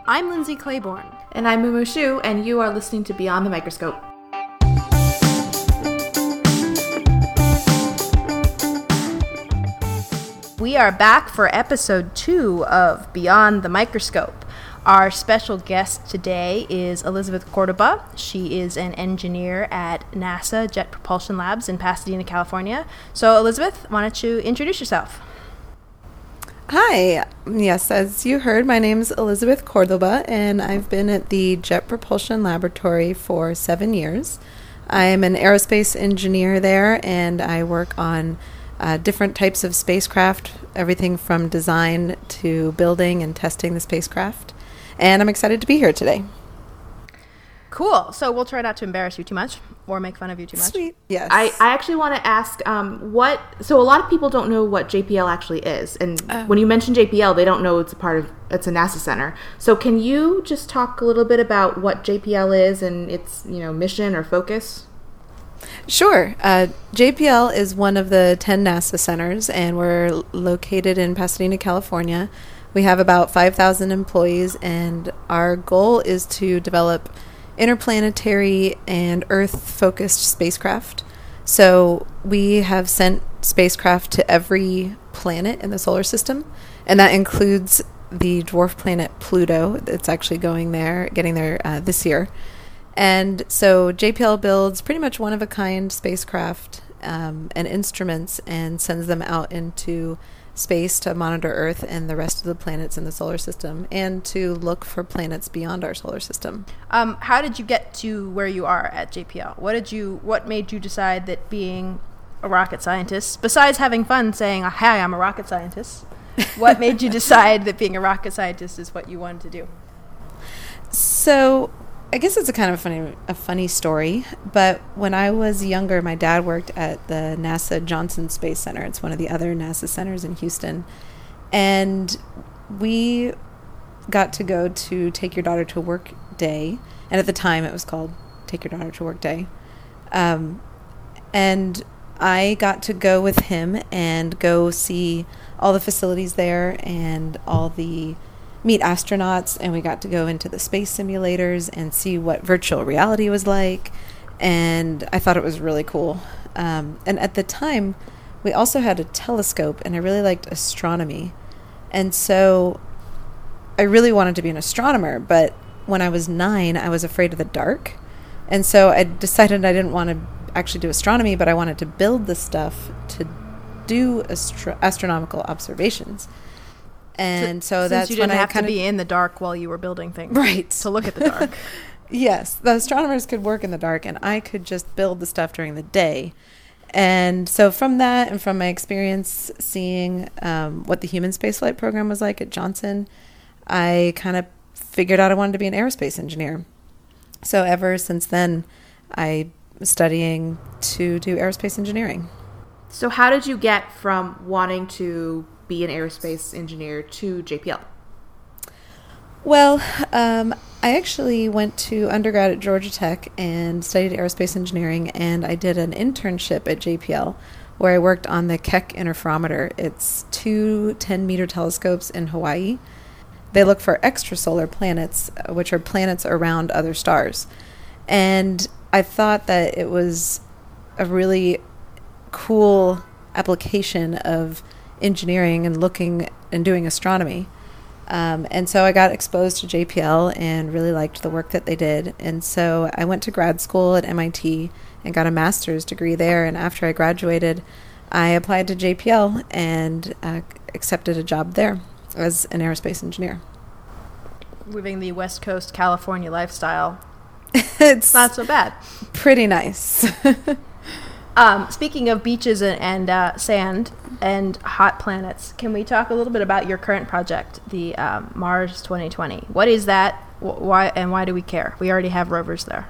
I'm Lindsay Claiborne. And I'm Mumu Shu, and you are listening to Beyond the Microscope. We are back for episode 2 of Beyond the Microscope. Our special guest today is Elizabeth Cordoba. She is an engineer at NASA Jet Propulsion Labs in Pasadena, California. So, Elizabeth, why don't you introduce yourself? Hi. Yes, as you heard, my name is Elizabeth Cordoba, and I've been at the Jet Propulsion Laboratory for 7 years. I'm an aerospace engineer there, and I work on different types of spacecraft, everything from design to building and testing the spacecraft. And I'm excited to be here today. Cool. So we'll try not to embarrass you too much or make fun of you too much. Sweet. Yes. I actually want to ask, so a lot of people don't know what JPL actually is. And when you mention JPL, they don't know it's a NASA center. So can you just talk a little bit about what JPL is and its, mission or focus? Sure. JPL is one of the 10 NASA centers, and we're located in Pasadena, California. We have about 5,000 employees, and our goal is to develop interplanetary and Earth-focused spacecraft. So we have sent spacecraft to every planet in the solar system, and that includes the dwarf planet Pluto. It's actually getting there this year. And so JPL builds pretty much one-of-a-kind spacecraft and instruments and sends them out into space to monitor Earth and the rest of the planets in the solar system and to look for planets beyond our solar system. How did you get to where you are at JPL? What made you decide that being a rocket scientist, besides having fun saying, "Hi, I'm a rocket scientist," what made you decide that being a rocket scientist is what you wanted to do? So I guess it's a funny story, but when I was younger, my dad worked at the NASA Johnson Space Center. It's one of the other NASA centers in Houston. And we got to go to Take Your Daughter to Work Day. And at the time, it was called Take Your Daughter to Work Day. And I got to go with him and go see all the facilities there and meet astronauts, and we got to go into the space simulators and see what virtual reality was like, and I thought it was really cool. And at the time, we also had a telescope, and I really liked astronomy, and so I really wanted to be an astronomer, but when I was 9, I was afraid of the dark, and so I decided I didn't want to actually do astronomy, but I wanted to build the stuff to do astronomical observations. And so that's you didn't have to be in the dark while you were building things, right? To look at the dark. Yes, the astronomers could work in the dark, and I could just build the stuff during the day. And so from that, and from my experience seeing what the human spaceflight program was like at Johnson, I kind of figured out I wanted to be an aerospace engineer. So ever since then, I was studying to do aerospace engineering. So how did you get from wanting to be an aerospace engineer to JPL? Well, I actually went to undergrad at Georgia Tech and studied aerospace engineering, and I did an internship at JPL where I worked on the Keck Interferometer. It's 2 10-meter telescopes in Hawaii. They look for extrasolar planets, which are planets around other stars. And I thought that it was a really cool application of engineering and looking and doing astronomy. And so I got exposed to JPL and really liked the work that they did. And so I went to grad school at MIT and got a master's degree there. And after I graduated, I applied to JPL and accepted a job there as an aerospace engineer. Living the West Coast California lifestyle. It's not so bad. Pretty nice. Speaking of beaches and sand and hot planets, can we talk a little bit about your current project, the Mars 2020? What is that? Why do we care? We already have rovers there.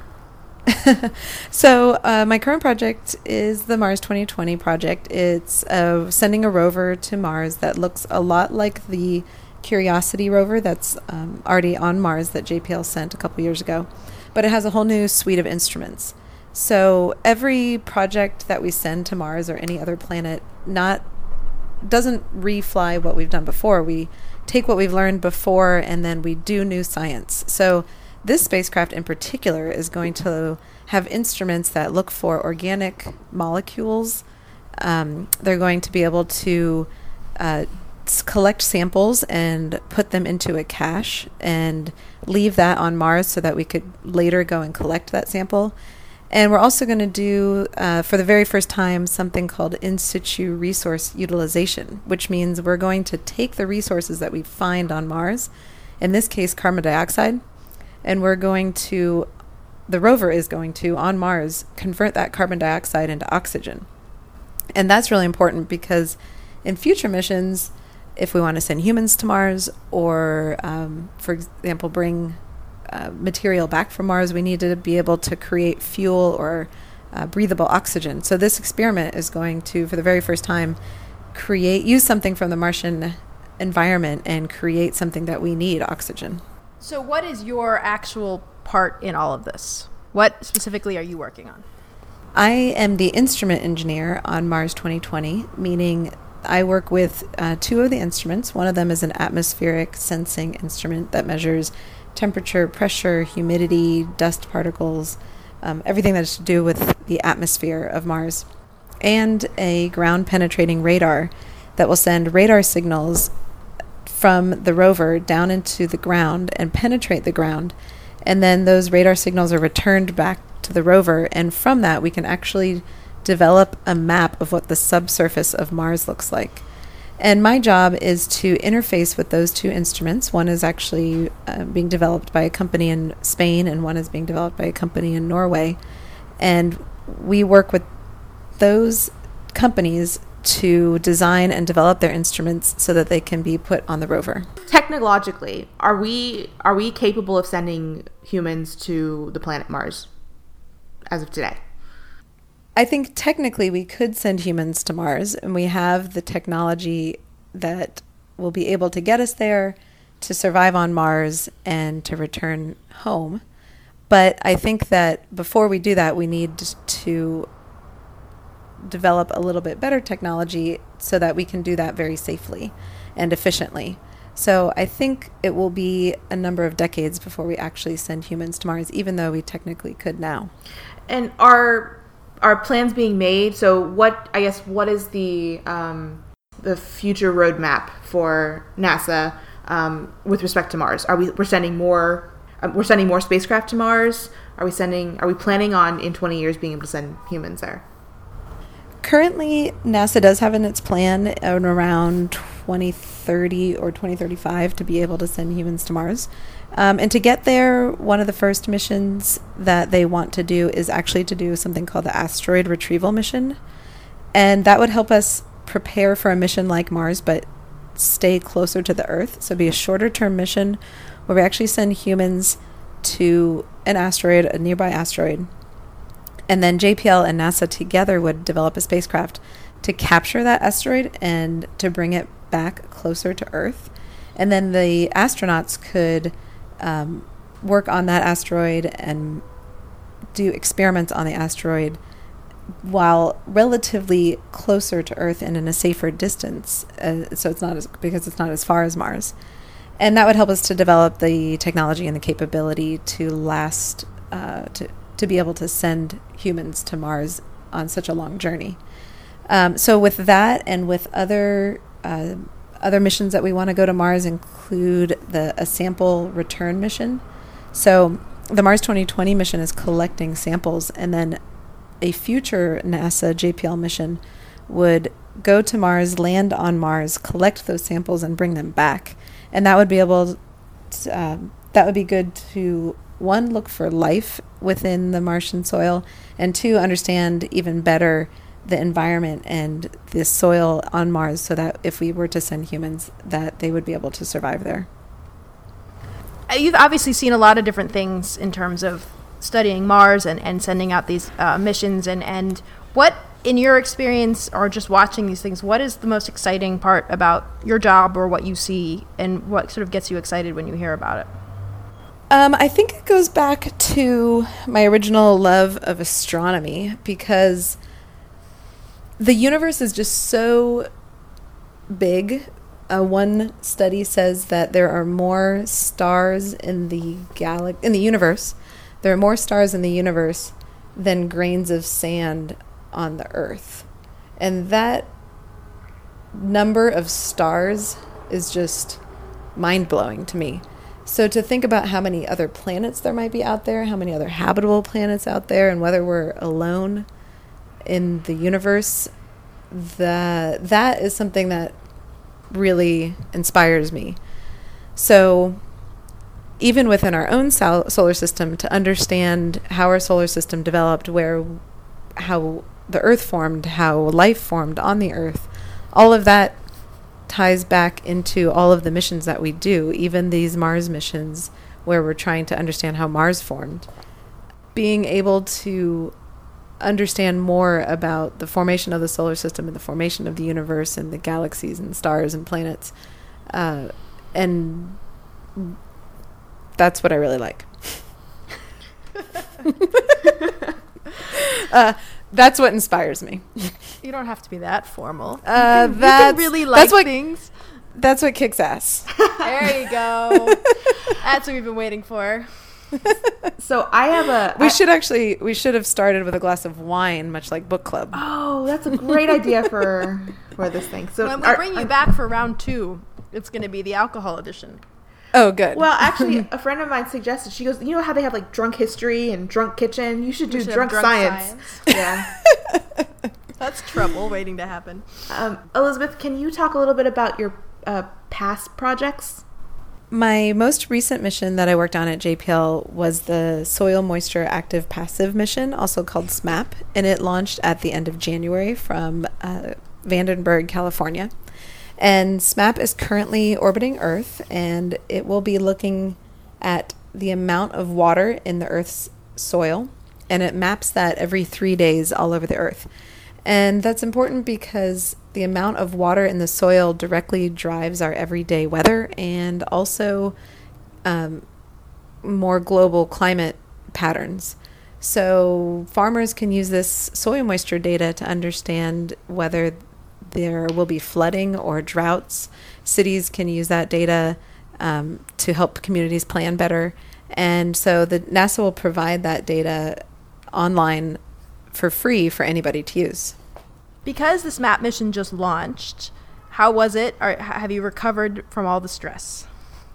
So my current project is the Mars 2020 project. It's sending a rover to Mars that looks a lot like the Curiosity rover that's already on Mars that JPL sent a couple years ago. But it has a whole new suite of instruments. So every project that we send to Mars or any other planet doesn't refly what we've done before. We take what we've learned before and then we do new science. So this spacecraft in particular is going to have instruments that look for organic molecules. They're going to be able to collect samples and put them into a cache and leave that on Mars so that we could later go and collect that sample. And we're also going to do, for the very first time, something called in situ resource utilization, which means we're going to take the resources that we find on Mars, in this case carbon dioxide, and the rover is going to, on Mars, convert that carbon dioxide into oxygen. And that's really important because in future missions, if we want to send humans to Mars or, for example, bring material back from Mars, we need to be able to create fuel or breathable oxygen. So this experiment is going to, for the very first time, use something from the Martian environment and create something that we need, oxygen. So what is your actual part in all of this? What specifically are you working on? I am the instrument engineer on Mars 2020, meaning I work with two of the instruments. One of them is an atmospheric sensing instrument that measures temperature, pressure, humidity, dust particles, everything that has to do with the atmosphere of Mars, and a ground-penetrating radar that will send radar signals from the rover down into the ground and penetrate the ground. And then those radar signals are returned back to the rover, and from that we can actually develop a map of what the subsurface of Mars looks like. And my job is to interface with those two instruments. One is actually being developed by a company in Spain, and one is being developed by a company in Norway. And we work with those companies to design and develop their instruments so that they can be put on the rover. Technologically, are we capable of sending humans to the planet Mars as of today? I think technically we could send humans to Mars, and we have the technology that will be able to get us there, to survive on Mars, and to return home. But I think that before we do that, we need to develop a little bit better technology so that we can do that very safely and efficiently. So I think it will be a number of decades before we actually send humans to Mars, even though we technically could now. And are plans being made? So what is the future roadmap for NASA with respect to Mars? We're sending more spacecraft to Mars? Are we planning on in 20 years being able to send humans there? Currently, NASA does have in its plan around 2030 or 2035 to be able to send humans to Mars. And to get there, one of the first missions that they want to do is actually to do something called the Asteroid Retrieval Mission. And that would help us prepare for a mission like Mars, but stay closer to the Earth. So it'd be a shorter term mission where we actually send humans to an asteroid, a nearby asteroid. And then JPL and NASA together would develop a spacecraft to capture that asteroid and to bring it back closer to Earth. And then the astronauts could work on that asteroid and do experiments on the asteroid while relatively closer to Earth and in a safer distance. So it's not because it's not as far as Mars. And that would help us to develop the technology and the capability to last, to be able to send humans to Mars on such a long journey. So with that and with other missions that we want to go to Mars include a sample return mission. So the Mars 2020 mission is collecting samples, and then a future NASA JPL mission would go to Mars, land on Mars, collect those samples, and bring them back. And that would be that would be good to, one, look for life within the Martian soil, and two, understand even better the environment and the soil on Mars so that if we were to send humans, that they would be able to survive there. You've obviously seen a lot of different things in terms of studying Mars and sending out these missions. And what, in your experience or just watching these things, what is the most exciting part about your job or what you see, and what sort of gets you excited when you hear about it? I think it goes back to my original love of astronomy, because the universe is just so big One study says that there are more stars in the universe. There are more stars in the universe than grains of sand on the Earth. And that number of stars is just mind-blowing to me. So to think about how many other planets there might be out there, how many other habitable planets out there, and whether we're alone in the universe, that is something that really inspires me. So even within our own solar system, to understand how our solar system developed, how the Earth formed, how life formed on the Earth, all of that ties back into all of the missions that we do, even these Mars missions where we're trying to understand how Mars formed. Being able to understand more about the formation of the solar system and the formation of the universe and the galaxies and stars and planets, and that's what I really like. That's what inspires me. You don't have to be that formal. You can really like things. That's what kicks ass. There you go. That's what we've been waiting for. So I have we should have started with a glass of wine, much like book club. Oh, that's a great idea for this thing. So when we bring you back for round 2, it's going to be the alcohol edition. Oh, good. Well, actually, a friend of mine suggested, she goes, you know how they have like drunk history and drunk kitchen? You should do drunk science. Yeah. That's trouble waiting to happen. Elizabeth, can you talk a little bit about your past projects? My most recent mission that I worked on at JPL was the Soil Moisture Active Passive mission, also called SMAP, and it launched at the end of January from Vandenberg, California. And SMAP is currently orbiting Earth, and it will be looking at the amount of water in the Earth's soil, and it maps that every 3 days all over the Earth. And that's important because the amount of water in the soil directly drives our everyday weather and also more global climate patterns. So farmers can use this soil moisture data to understand whether there will be flooding or droughts. Cities can use that data to help communities plan better. And so the NASA will provide that data online for free for anybody to use. Because this MAP mission just launched, how was it? Or have you recovered from all the stress?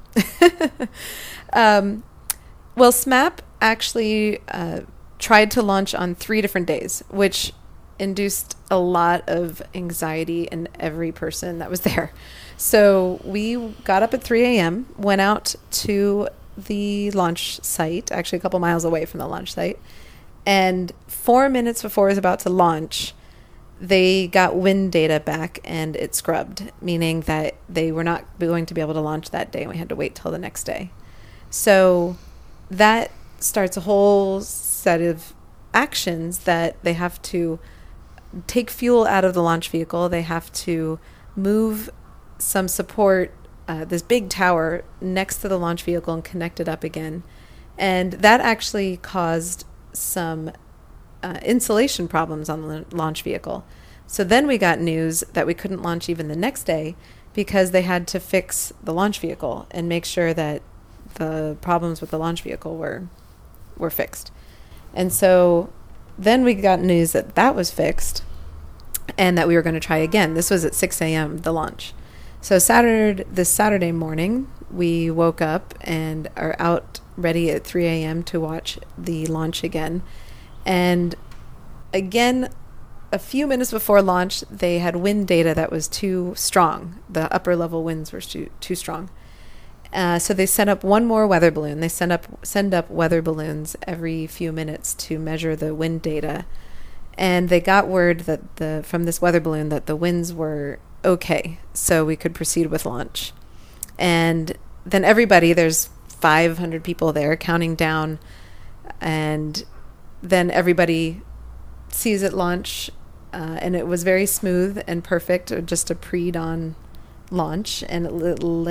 Well, SMAP actually tried to launch on 3 different days, which induced a lot of anxiety in every person that was there. So we got up at 3 a.m., went out to the launch site, actually a couple miles away from the launch site, and 4 minutes before it was about to launch, they got wind data back and it scrubbed, meaning that they were not going to be able to launch that day and we had to wait till the next day. So that starts a whole set of actions that they have to take fuel out of the launch vehicle. They have to move some support, this big tower next to the launch vehicle and connect it up again. And that actually caused some insulation problems on the launch vehicle. So then we got news that we couldn't launch even the next day because they had to fix the launch vehicle and make sure that the problems with the launch vehicle were fixed. And so then we got news that that was fixed and that we were going to try again. This was at 6 a.m., the launch. So this Saturday morning, we woke up and are out ready at 3 a.m. to watch the launch again. And again, a few minutes before launch, they had wind data that was too strong. The upper level winds were too strong. So they sent up one more weather balloon. They send up weather balloons every few minutes to measure the wind data. And they got word that from this weather balloon that the winds were okay, so we could proceed with launch. And then there's 500 people there counting down, and then everybody sees it launch, and it was very smooth and perfect, just a pre-dawn launch, and it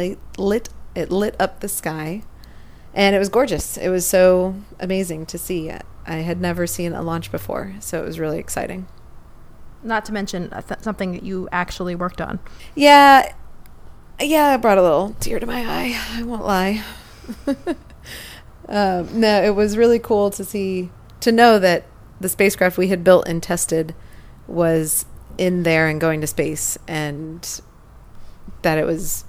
lit up the sky, and it was gorgeous. It was so amazing to see. I had never seen a launch before, so it was really exciting. Not to mention something that you actually worked on. Yeah, Yeah, it brought a little tear to my eye. I won't lie. No, it was really cool to know that the spacecraft we had built and tested was in there and going to space, and that it was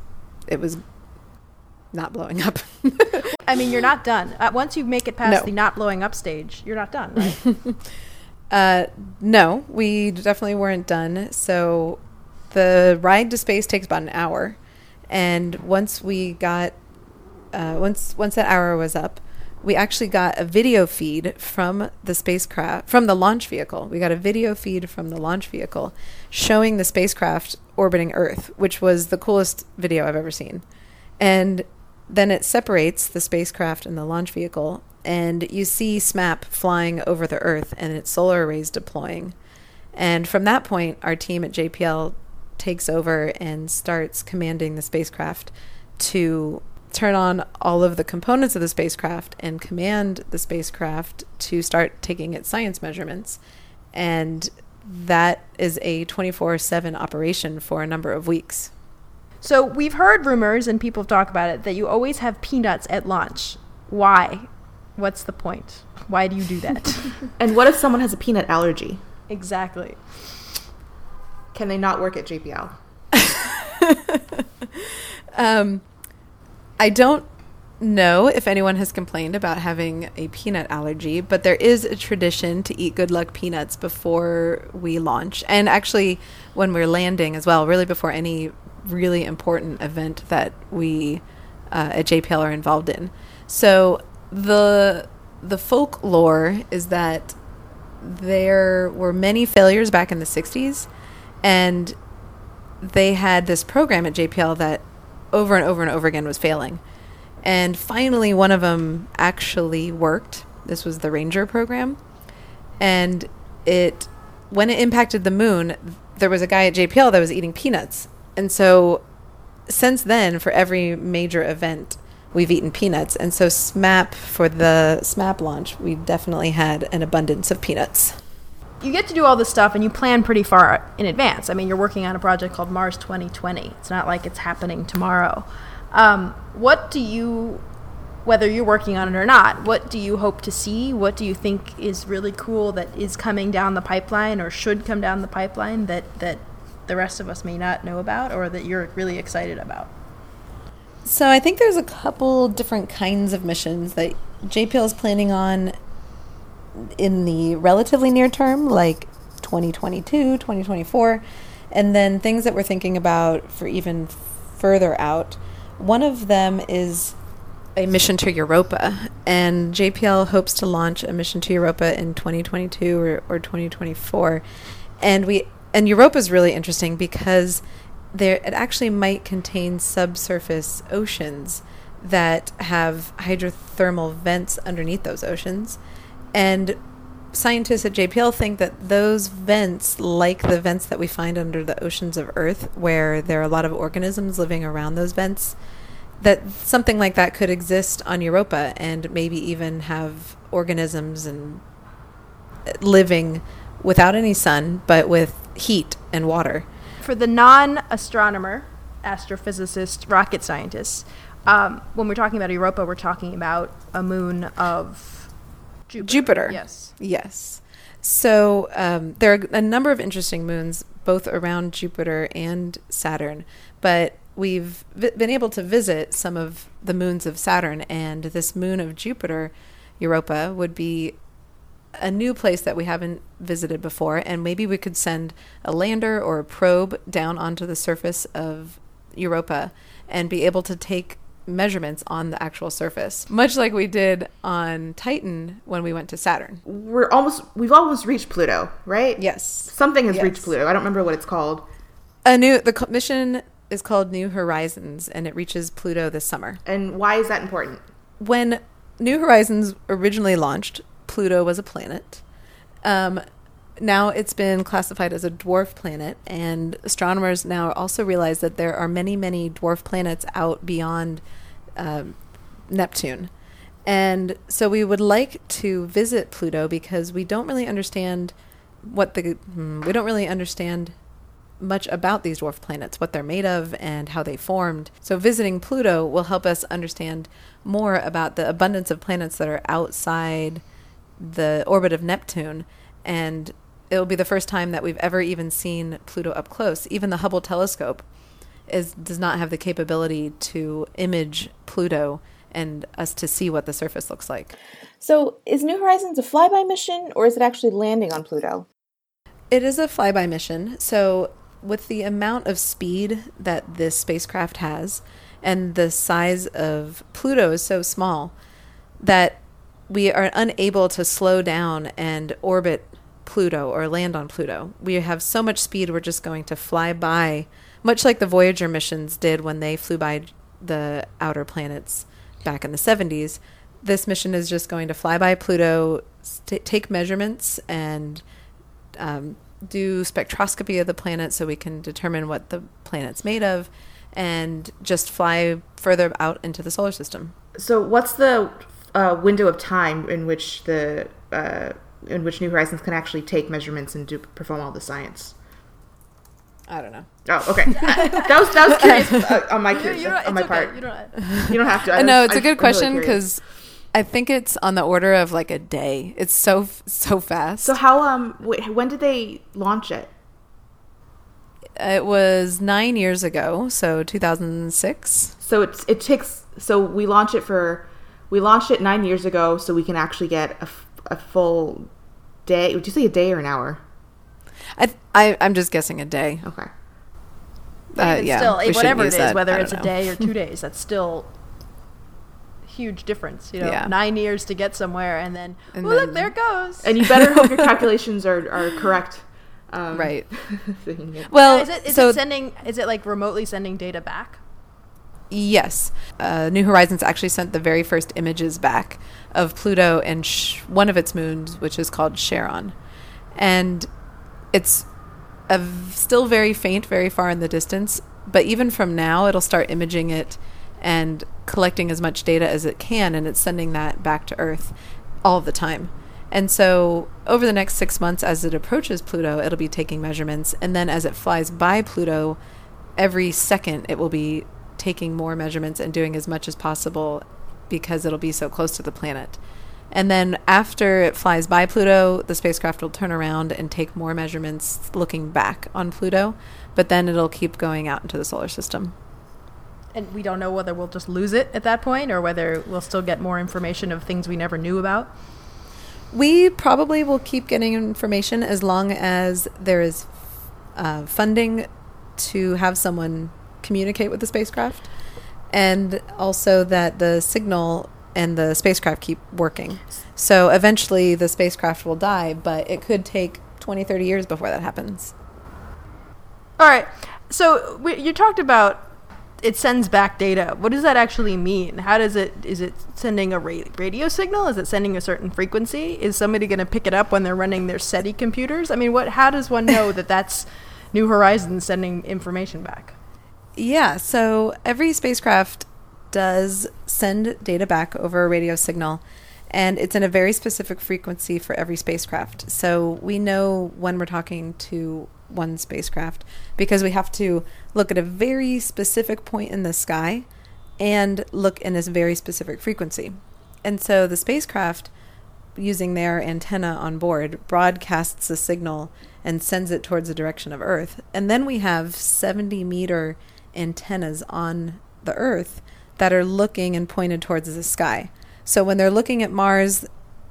not blowing up. I mean, you're not done. Once you make it past the not blowing up stage, you're not done, right? No, we definitely weren't done. So the ride to space takes about an hour. And once we got, once that hour was up, we actually got a video feed from the spacecraft, from the launch vehicle. We got a video feed from the launch vehicle showing the spacecraft orbiting Earth, which was the coolest video I've ever seen. And then it separates the spacecraft and the launch vehicle, and you see SMAP flying over the Earth and its solar arrays deploying. And from that point, our team at JPL takes over and starts commanding the spacecraft to turn on all of the components of the spacecraft and command the spacecraft to start taking its science measurements. And that is a 24/7 operation for a number of weeks. So we've heard rumors, and people talk about it, that you always have peanuts at launch. Why? What's the point? Why do you do that? And what if someone has a peanut allergy? Exactly. Can they not work at JPL? I don't know if anyone has complained about having a peanut allergy, but there is a tradition to eat Good Luck peanuts before we launch. And actually, when we're landing as well, really before any really important event that we at JPL are involved in. So the folklore is that there were many failures back in the 60s, and they had this program at JPL that over and over and over again was failing. And finally, one of them actually worked. This was the Ranger program. And when it impacted the moon, there was a guy at JPL that was eating peanuts. And so since then, for every major event, we've eaten peanuts. And so for the SMAP launch, we definitely had an abundance of peanuts. You get to do all this stuff and you plan pretty far in advance. I mean, you're working on a project called Mars 2020. It's not like it's happening tomorrow. Whether you're working on it or not, what do you hope to see? What do you think is really cool that is coming down the pipeline or should come down the pipeline that the rest of us may not know about, or that you're really excited about? So I think there's a couple different kinds of missions that JPL is planning on in the relatively near term, like 2022, 2024, and then things that we're thinking about for even further out. One of them is a mission to Europa, and JPL hopes to launch a mission to Europa in 2022 or 2024. And Europa is really interesting because it actually might contain subsurface oceans that have hydrothermal vents underneath those oceans. And scientists at JPL think that those vents, like the vents that we find under the oceans of Earth, where there are a lot of organisms living around those vents, that something like that could exist on Europa and maybe even have organisms and living without any sun, but with heat and water. For the non-astronomer, astrophysicist, rocket scientists, when we're talking about Europa, we're talking about a moon of Jupiter. Yes. So there are a number of interesting moons, both around Jupiter and Saturn, but we've been able to visit some of the moons of Saturn, and this moon of Jupiter, Europa, would be a new place that we haven't visited before, and maybe we could send a lander or a probe down onto the surface of Europa and be able to take measurements on the actual surface, much like we did on Titan when we went to Saturn. We've almost reached Pluto, right? Yes. Something has reached Pluto. I don't remember what it's called. The mission is called New Horizons, and it reaches Pluto this summer. And why is that important? When New Horizons originally launched, Pluto was a planet. Now it's been classified as a dwarf planet, and astronomers now also realize that there are many, many dwarf planets out beyond Neptune. And so we would like to visit Pluto because we don't really understand much about these dwarf planets, what they're made of and how they formed. So visiting Pluto will help us understand more about the abundance of planets that are outside the orbit of Neptune, and it'll be the first time that we've ever even seen Pluto up close. Even the Hubble telescope does not have the capability to image Pluto and us to see what the surface looks like. So is New Horizons a flyby mission, or is it actually landing on Pluto? It is a flyby mission. So with the amount of speed that this spacecraft has, and the size of Pluto is so small that we are unable to slow down and orbit Pluto or land on Pluto. We have so much speed, we're just going to fly by, much like the Voyager missions did when they flew by the outer planets back in the 70s. This mission is just going to fly by Pluto, take measurements, and do spectroscopy of the planet so we can determine what the planet's made of, and just fly further out into the solar system. So what's the window of time in which New Horizons can actually take measurements and perform all the science? I don't know. Oh, okay. that was curious on my part. You don't have to. No, it's a good question because I think it's on the order of like a day. It's so fast. So how when did they launch it? It was 9 years ago, so 2006. So it takes. So we launched it 9 years ago, so we can actually get a full day. Would you say a day or an hour? I'm just guessing a day. Okay. Still, whatever it is, whether it's a day or 2 days, that's still huge difference. 9 years to get somewhere, and then look, there it goes. And you better hope your calculations are correct. Right. Well, is it like remotely sending data back? Yes. New Horizons actually sent the very first images back of Pluto and one of its moons, which is called Charon. And it's still very faint, very far in the distance. But even from now, it'll start imaging it and collecting as much data as it can, and it's sending that back to Earth all the time. And so over the next 6 months, as it approaches Pluto, it'll be taking measurements. And then as it flies by Pluto, every second it will be taking more measurements and doing as much as possible because it'll be so close to the planet. And then after it flies by Pluto, the spacecraft will turn around and take more measurements looking back on Pluto, but then it'll keep going out into the solar system. And we don't know whether we'll just lose it at that point or whether we'll still get more information of things we never knew about. We probably will keep getting information as long as there is funding to have someone communicate with the spacecraft, and also that the signal and the spacecraft keep working. So eventually the spacecraft will die, but it could take 20, 30 years before that happens. All right. So you talked about it sends back data. What does that actually mean? How does is it sending a radio signal? Is it sending a certain frequency? Is somebody going to pick it up when they're running their SETI computers? I mean, how does one know that that's New Horizons sending information back? Yeah, so every spacecraft does send data back over a radio signal, and it's in a very specific frequency for every spacecraft. So we know when we're talking to one spacecraft because we have to look at a very specific point in the sky and look in this very specific frequency. And so the spacecraft, using their antenna on board, broadcasts a signal and sends it towards the direction of Earth. And then we have 70-meter antennas on the Earth that are looking and pointed towards the sky. So when they're looking at Mars,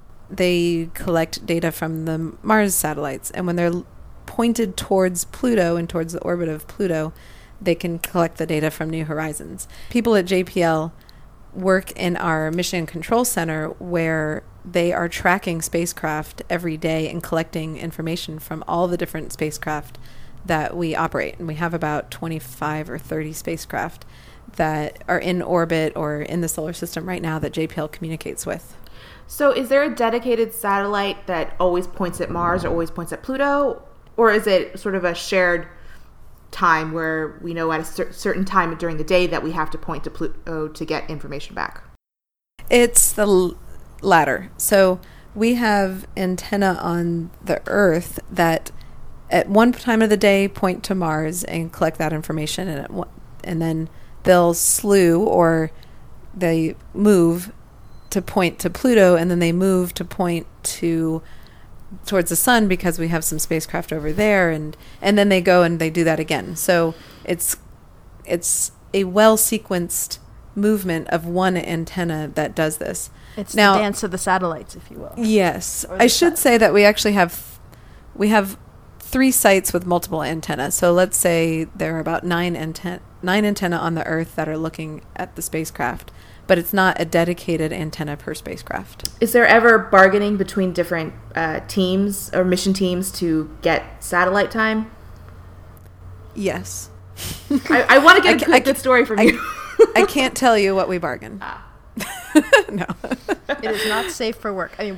they collect data from the Mars satellites. And when they're pointed towards Pluto and towards the orbit of Pluto, they can collect the data from New Horizons. People at JPL work in our Mission Control Center where they are tracking spacecraft every day and collecting information from all the different spacecraft that we operate. And we have about 25 or 30 spacecraft that are in orbit or in the solar system right now that JPL communicates with. So is there a dedicated satellite that always points at Mars or always points at Pluto? Or is it sort of a shared time where we know at a certain time during the day that we have to point to Pluto to get information back? It's the latter. So we have antenna on the Earth that at one time of the day point to Mars and collect that information, and then they'll slew, or they move to point to Pluto, and then they move to point towards the sun because we have some spacecraft over there, and then they go and they do that again. So it's a well sequenced movement of one antenna that does this. It's now the dance of the satellites, if you will. Yes. I should say that we actually have 3 sites with multiple antennas. So let's say there are about 9 antenna on the Earth that are looking at the spacecraft, but it's not a dedicated antenna per spacecraft. Is there ever bargaining between different teams or mission teams to get satellite time? Yes. I want to get a good story from you. I can't tell you what we bargain. No. It is not safe for work. I mean,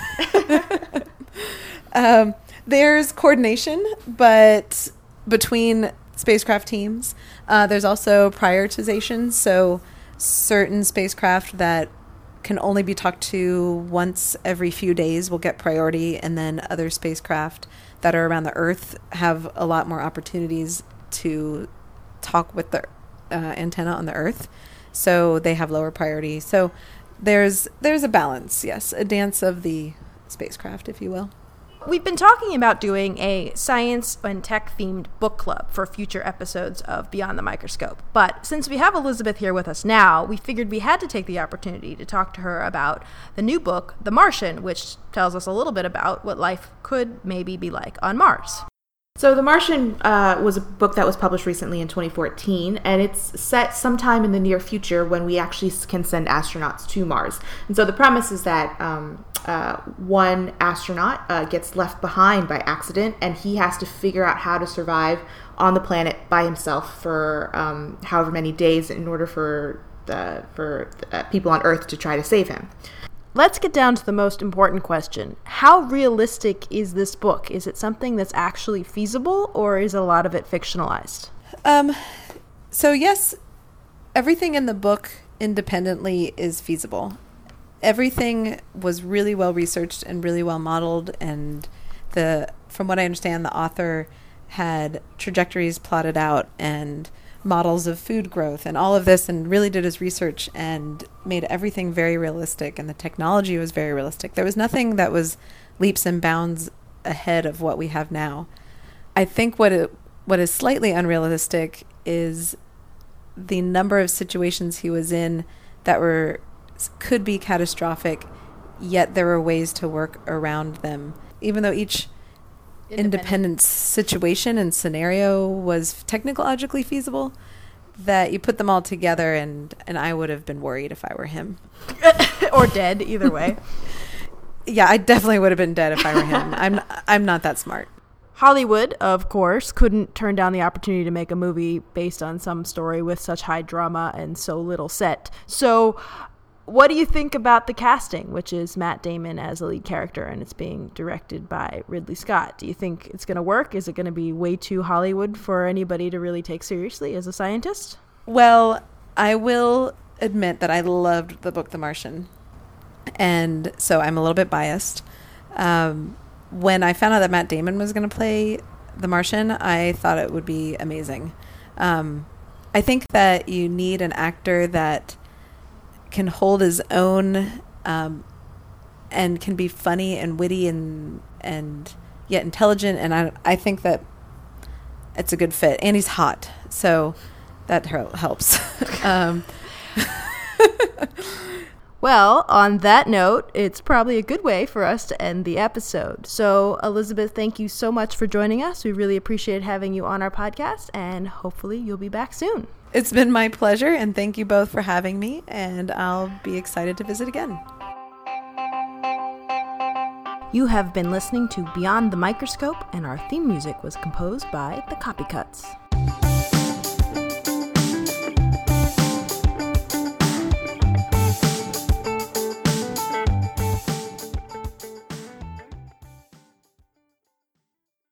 what? There's coordination, but between spacecraft teams, there's also prioritization. So certain spacecraft that can only be talked to once every few days will get priority, and then other spacecraft that are around the Earth have a lot more opportunities to talk with the antenna on the Earth, so they have lower priority. So there's a balance, yes, a dance of the spacecraft, if you will. We've been talking about doing a science and tech-themed book club for future episodes of Beyond the Microscope. But since we have Elizabeth here with us now, we figured we had to take the opportunity to talk to her about the new book, The Martian, which tells us a little bit about what life could maybe be like on Mars. So The Martian was a book that was published recently in 2014, and it's set sometime in the near future when we actually can send astronauts to Mars. And so the premise is that one astronaut gets left behind by accident, and he has to figure out how to survive on the planet by himself for however many days in order for people on Earth to try to save him. Let's get down to the most important question. How realistic is this book? Is it something that's actually feasible, or is a lot of it fictionalized? So yes, everything in the book independently is feasible. Everything was really well researched and really well modeled, and from what I understand, the author had trajectories plotted out and models of food growth and all of this, and really did his research and made everything very realistic, and the technology was very realistic. There was nothing that was leaps and bounds ahead of what we have now. I think what is slightly unrealistic is the number of situations he was in that could be catastrophic, yet there were ways to work around them. Even though each independent situation and scenario was technologically feasible, that you put them all together, and I would have been worried if I were him. Or dead, either way. Yeah, I definitely would have been dead if I were him. I'm not that smart. Hollywood, of course, couldn't turn down the opportunity to make a movie based on some story with such high drama and so little set. So what do you think about the casting, which is Matt Damon as a lead character, and it's being directed by Ridley Scott? Do you think it's going to work? Is it going to be way too Hollywood for anybody to really take seriously as a scientist? Well, I will admit that I loved the book The Martian, and so I'm a little bit biased. When I found out that Matt Damon was going to play The Martian, I thought it would be amazing. I think that you need an actor that can hold his own and can be funny and witty and yet intelligent, and I think that it's a good fit, and he's hot, so that helps. Well, on that note, it's probably a good way for us to end the episode. So, Elizabeth, thank you so much for joining us. We really appreciate having you on our podcast, and hopefully you'll be back soon. It's been my pleasure, and thank you both for having me, and I'll be excited to visit again. You have been listening to Beyond the Microscope, and our theme music was composed by The Copycuts.